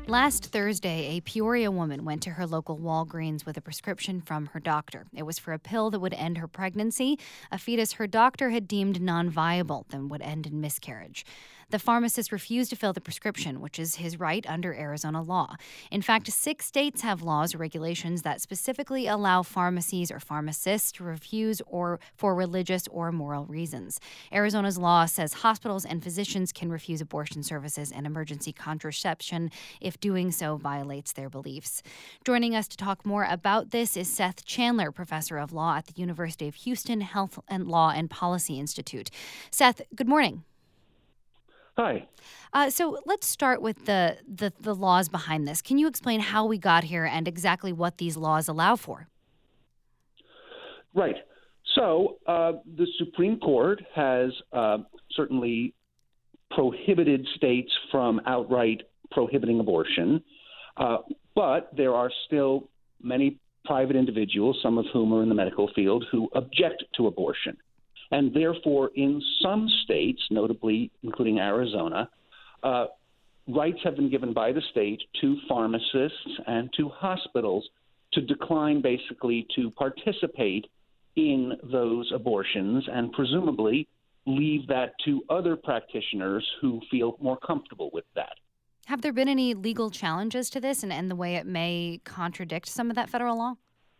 Last Thursday, a Peoria woman went to her local Walgreens with a prescription from her doctor. It was for a pill that would end her pregnancy, a fetus her doctor had deemed non-viable that would end in miscarriage. The pharmacist refused to fill the prescription, which is his right under Arizona law. In fact, 6 states have laws or regulations that specifically allow pharmacies or pharmacists to refuse or for religious or moral reasons. Arizona's law says hospitals and physicians can refuse abortion services and emergency contraception if doing so violates their beliefs. Joining us to talk more about this is Seth Chandler, professor of law at the University of Houston Health and Law and Policy Institute. Seth, good morning. Hi. So let's start with the laws behind this. Can you explain how we got here and exactly what these laws allow for? Right. So the Supreme Court has certainly prohibited states from outright prohibiting abortion, but there are still many private individuals, some of whom are in the medical field, who object to abortion. And therefore, in some states, notably including Arizona, rights have been given by the state to pharmacists and to hospitals to decline basically to participate in those abortions and presumably leave that to other practitioners who feel more comfortable with that. Have there been any legal challenges to this and the way it may contradict some of that federal law?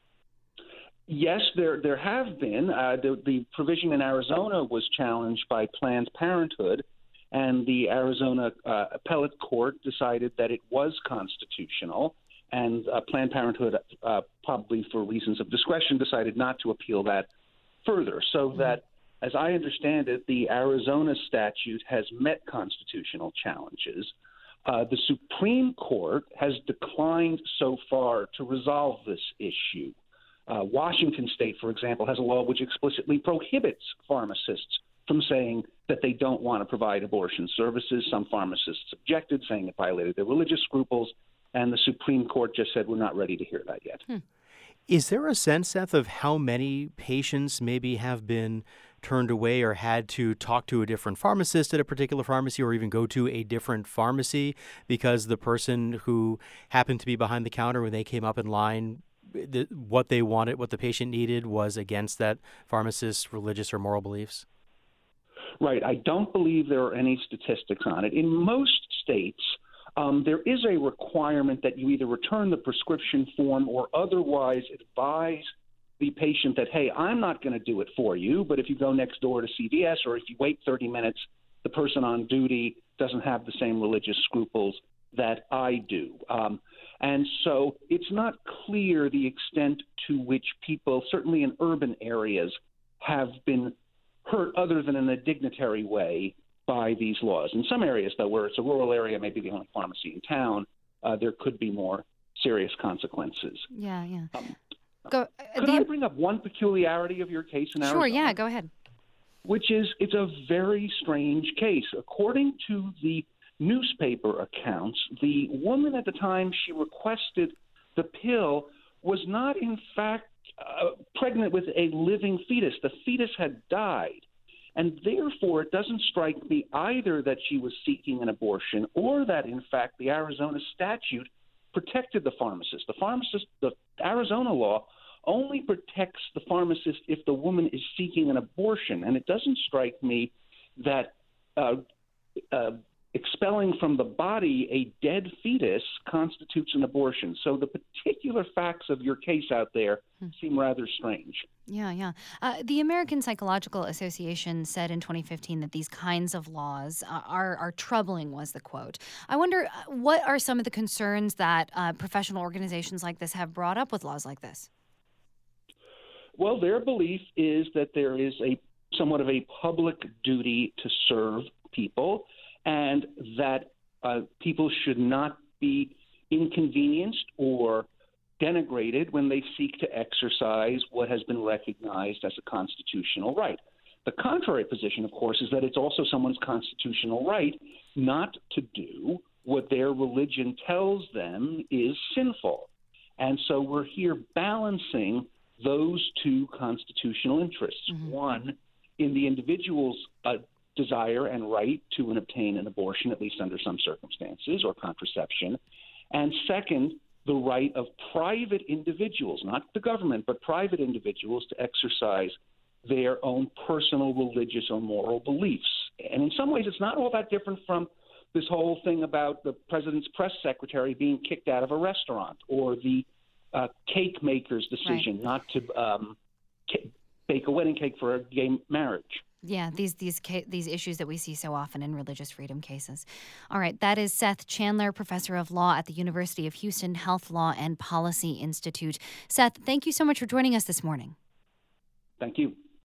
Yes, there have been. The provision in Arizona was challenged by Planned Parenthood, and the Arizona appellate court decided that it was constitutional, and Planned Parenthood, probably for reasons of discretion, decided not to appeal that further. So that, as I understand it, the Arizona statute has met constitutional challenges. The Supreme Court has declined so far to resolve this issue. Washington State, for example, has a law which explicitly prohibits pharmacists from saying that they don't want to provide abortion services. Some pharmacists objected, saying it violated their religious scruples, and the Supreme Court just said we're not ready to hear that yet. Is there a sense, Seth, of how many patients maybe have been turned away or had to talk to a different pharmacist at a particular pharmacy or even go to a different pharmacy because the person who happened to be behind the counter when they came up in line, what they wanted, what the patient needed was against that pharmacist's religious or moral beliefs? Right. I don't believe there are any statistics on it. In most states, there is a requirement that you either return the prescription form or otherwise advise the patient that, hey, I'm not going to do it for you, but if you go next door to CVS or if you wait 30 minutes, the person on duty doesn't have the same religious scruples that I do. And so it's not clear the extent to which people, certainly in urban areas, have been hurt other than in a dignitary way by these laws. In some areas, though, where it's a rural area, maybe the only pharmacy in town, there could be more serious consequences. Yeah. Could I bring up one peculiarity of your case in Arizona? Sure, yeah, go ahead. Which is, it's a very strange case. According to the newspaper accounts, the woman at the time she requested the pill was not, in fact, pregnant with a living fetus. The fetus had died. And therefore, it doesn't strike me either that she was seeking an abortion or that, in fact, the Arizona statute protected the pharmacist. The Arizona law only protects the pharmacist if the woman is seeking an abortion. And it doesn't strike me that expelling from the body a dead fetus constitutes an abortion. So the particular facts of your case out there seem rather strange. Yeah. The American Psychological Association said in 2015 that these kinds of laws are troubling, was the quote. I wonder, what are some of the concerns that professional organizations like this have brought up with laws like this? Well, their belief is that there is somewhat of a public duty to serve people, and that people should not be inconvenienced or denigrated when they seek to exercise what has been recognized as a constitutional right. The contrary position, of course, is that it's also someone's constitutional right not to do what their religion tells them is sinful. And so we're here balancing those two constitutional interests. One, in the individual's desire and right to obtain an abortion, at least under some circumstances, or contraception, And second, the right of private individuals, not the government, but private individuals to exercise their own personal religious or moral beliefs. And in some ways, it's not all that different from this whole thing about the president's press secretary being kicked out of a restaurant, or the cake maker's decision not to bake a wedding cake for a gay marriage. Yeah, these issues that we see so often in religious freedom cases. All right, that is Seth Chandler, professor of law at the University of Houston Health Law and Policy Institute. Seth, thank you so much for joining us this morning. Thank you.